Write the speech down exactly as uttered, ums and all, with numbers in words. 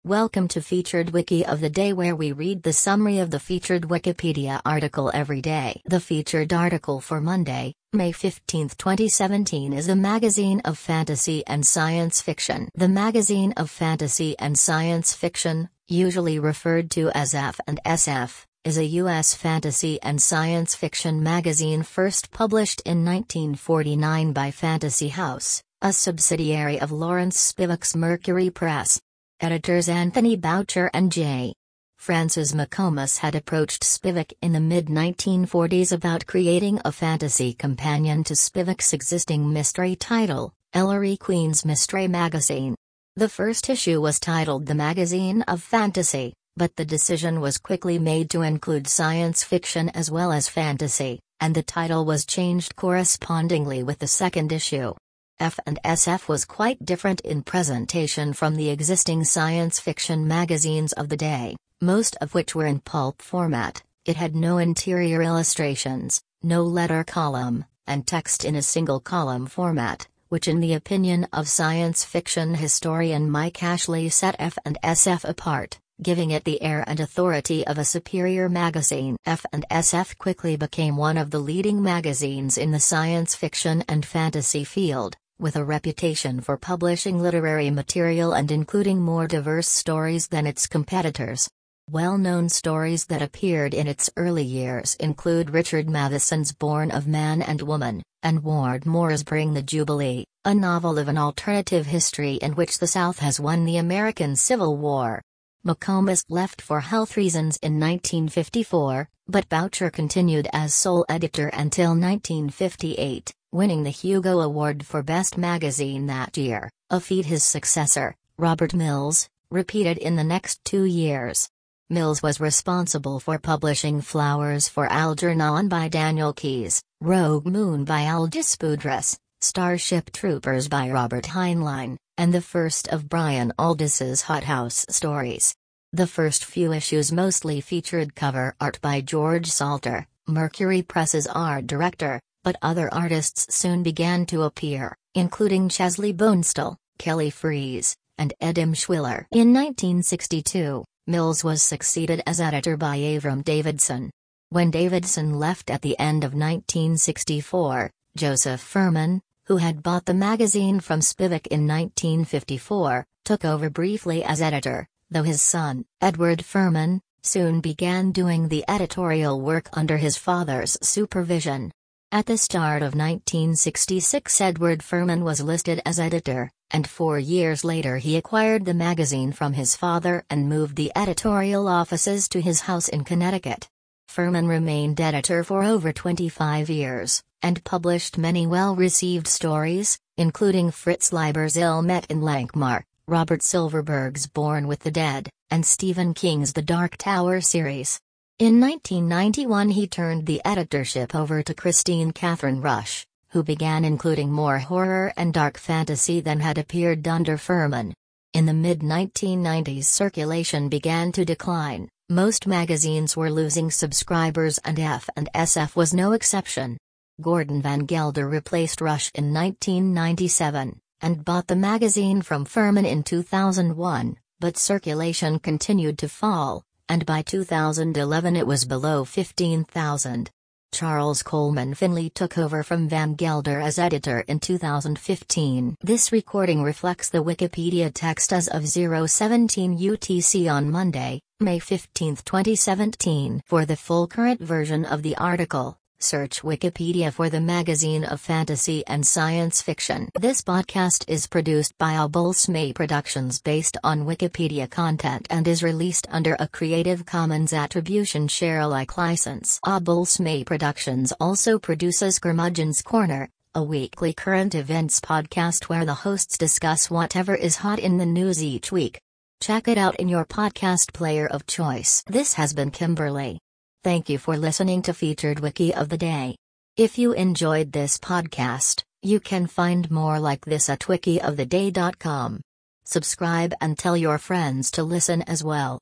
Welcome to Featured Wiki of the Day, where we read the summary of the featured Wikipedia article every day. The featured article for Monday, May fifteenth twenty seventeen is a magazine of fantasy and science fiction. The magazine of fantasy and science fiction, usually referred to as F and S F, is a U S fantasy and science fiction magazine first published in nineteen forty-nine by Fantasy House, a subsidiary of Lawrence Spivak's Mercury Press. Editors Anthony Boucher and J. Francis McComas had approached Spivak in the mid nineteen forties about creating a fantasy companion to Spivak's existing mystery title, Ellery Queen's Mystery Magazine. The first issue was titled The Magazine of Fantasy, but the decision was quickly made to include science fiction as well as fantasy, and the title was changed correspondingly with the second issue. F and S F was quite different in presentation from the existing science fiction magazines of the day, most of which were in pulp format. It had no interior illustrations, no letter column, and text in a single column format, which in the opinion of science fiction historian Mike Ashley set F and S F apart, giving it the air and authority of a superior magazine. F and S F quickly became one of the leading magazines in the science fiction and fantasy field, with a reputation for publishing literary material and including more diverse stories than its competitors. Well-known stories that appeared in its early years include Richard Matheson's Born of Man and Woman, and Ward Moore's Bring the Jubilee, a novel of an alternative history in which the South has won the American Civil War. McComas left for health reasons in nineteen fifty-four, but Boucher continued as sole editor until nineteen fifty-eight, winning the Hugo Award for Best Magazine that year, a feat his successor, Robert Mills, repeated in the next two years. Mills was responsible for publishing Flowers for Algernon by Daniel Keyes, Rogue Moon by Aldous Budrys, Starship Troopers by Robert Heinlein, and the first of Brian Aldiss's Hothouse stories. The first few issues mostly featured cover art by George Salter, Mercury Press's art director, but other artists soon began to appear, including Chesley Bonestell, Kelly Freas, and Edim Schwiller. In nineteen sixty-two, Mills was succeeded as editor by Avram Davidson. When Davidson left at the end of nineteen sixty-four, Joseph Furman, who had bought the magazine from Spivak in nineteen fifty-four, took over briefly as editor, though his son, Edward Furman, soon began doing the editorial work under his father's supervision. At the start of nineteen sixty-six, Edward Furman was listed as editor, and four years later he acquired the magazine from his father and moved the editorial offices to his house in Connecticut. Furman remained editor for over twenty-five years, and published many well-received stories, including Fritz Leiber's Ill Met in Lankhmar, Robert Silverberg's Born with the Dead, and Stephen King's The Dark Tower series. In nineteen ninety-one he turned the editorship over to Christine Catherine Rush, who began including more horror and dark fantasy than had appeared under Furman. In the mid nineteen nineties circulation began to decline, most magazines were losing subscribers and F and S F was no exception. Gordon Van Gelder replaced Rush in nineteen ninety-seven, and bought the magazine from Furman in two thousand one, but circulation continued to fall, and by two thousand eleven it was below fifteen thousand. Charles Coleman Finley took over from Van Gelder as editor in two thousand fifteen. This recording reflects the Wikipedia text as of zero seventeen U T C on Monday, May fifteenth twenty seventeen. For the full current version of the article, search Wikipedia for the Magazine of Fantasy and Science Fiction. This podcast is produced by Abul Smay Productions based on Wikipedia content and is released under a Creative Commons Attribution Share Alike license. Abul Smay Productions also produces Curmudgeon's Corner, a weekly current events podcast where the hosts discuss whatever is hot in the news each week. Check it out in your podcast player of choice. This has been Kimberly. Thank you for listening to Featured Wiki of the Day. If you enjoyed this podcast, you can find more like this at wiki of the day dot com. Subscribe and tell your friends to listen as well.